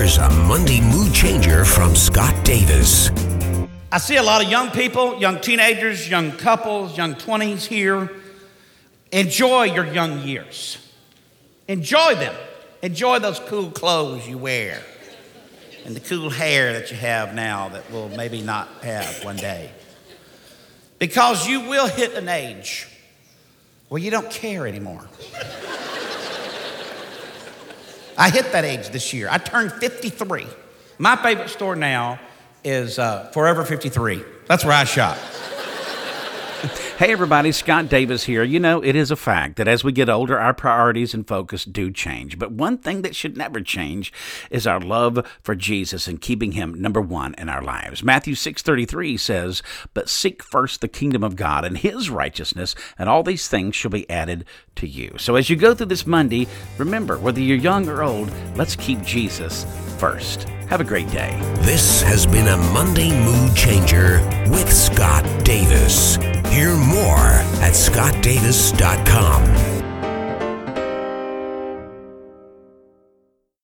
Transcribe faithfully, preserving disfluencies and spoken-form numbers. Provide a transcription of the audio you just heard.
Here's a Monday mood changer from Scott Davis. I see a lot of young people, young teenagers, young couples, young twenties here. Enjoy your young years. Enjoy them. Enjoy those cool clothes you wear and the cool hair that you have now that we'll maybe not have one day. Because you will hit an age where you don't care anymore. I hit that age this year. I turned fifty-three. My favorite store now is uh, Forever fifty-three. That's where I shop. Hey everybody, Scott Davis here. You know, it is a fact that as we get older, our priorities and focus do change. But one thing that should never change is our love for Jesus and keeping him number one in our lives. Matthew six thirty-three says, "But seek first the kingdom of God and his righteousness, and all these things shall be added to you." So as you go through this Monday, remember, whether you're young or old, let's keep Jesus first. Have a great day. This has been a Monday Mood Changer with Scott Davis. Hear more at scott davis dot com.